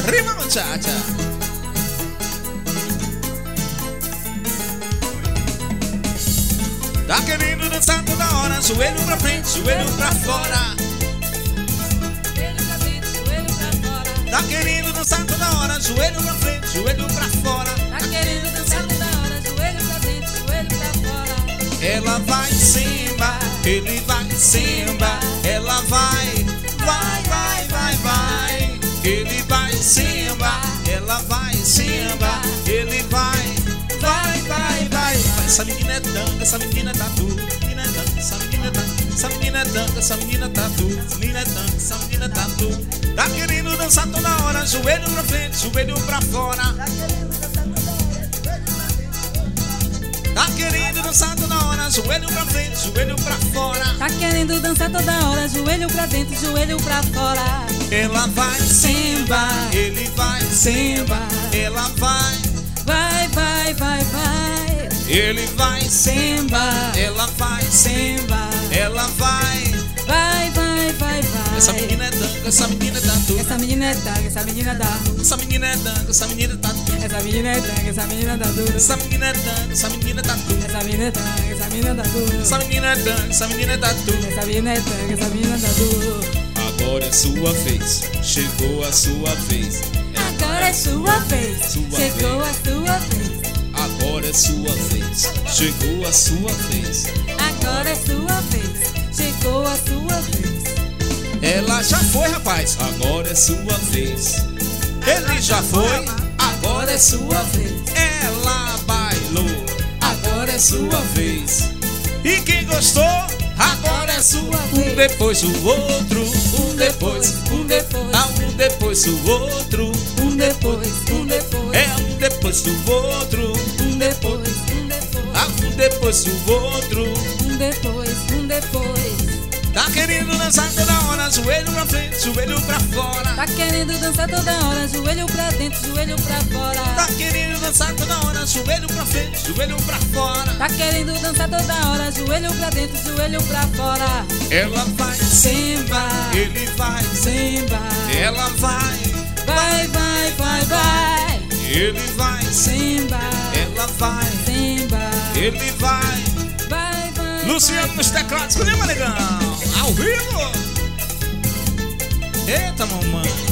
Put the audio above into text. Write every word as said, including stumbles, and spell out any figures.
Arriba, muchacha. Tá querendo dançar toda hora, joelho pra frente, joelho pra fora. Tá querendo dançar toda hora, joelho pra frente, joelho pra fora. Tá querendo dançar toda hora, joelho pra dentro, joelho pra fora. Ela vai cima, ele vai cima. Ela vai, vai, vai, vai, vai. Ele vai cima, ela vai cima. Ele vai, vai, vai, vai. Essa menina é dança, essa menina tá tudo. Menina é dança, essa menina tá. Essa menina é dança, essa menina tá tudo. Essa menina é dança, essa menina tá tudo. Tá querendo dançar toda hora, joelho pra frente, joelho pra fora. Tá querendo dançar toda hora, joelho pra frente, joelho pra fora. Tá querendo dançar toda hora, joelho pra dentro, joelho pra fora. Ela vai cima, ele vai cima. Ela vai, vai, vai, vai, vai. Ele vai cima, ela vai cima. Ela vai, vai, vai, vai, vai. Essa menina é dança, essa menina tá tudo. Essa menina é dança, essa menina dá. Essa menina é dança, essa menina tá tudo. Essa menina é dança, essa menina dá tudo. Essa menina é dança, essa menina tá tudo. Essa menina é dança, essa menina dá tudo. Essa menina é dança, essa menina tá tudo. Essa menina é dança, essa menina dá tudo. Agora é sua vez, chegou a sua vez. Agora é sua vez, chegou a sua vez. Agora é sua vez, chegou a sua vez. Agora é sua vez, chegou a sua vez. Ela já foi, rapaz, agora é sua vez. Ele já foi, agora é sua vez. Ela bailou, agora é sua vez. E quem gostou, agora é sua vez. Um depois o outro, um depois, um depois, ah, um depois o outro, um depois, um depois, é um depois do outro, um depois, um depois, ah, um depois do outro, um depois, um depois. Tá querendo dançar toda hora, joelho pra frente, joelho pra fora. Tá querendo dançar toda hora, joelho pra dentro, joelho pra fora. Tá querendo dançar toda hora, joelho pra frente, joelho pra fora. Tá querendo dançar toda hora, joelho pra dentro, joelho pra fora. Ela vai Simba, ele vai Simba. Ela vai, vai, vai, vai, vai. Ele vai, Simba. Ela vai, Simba. Ele vai, vai, vai. Luciano nos teclados, cadê, negão? Ao vivo. Eita, mamãe.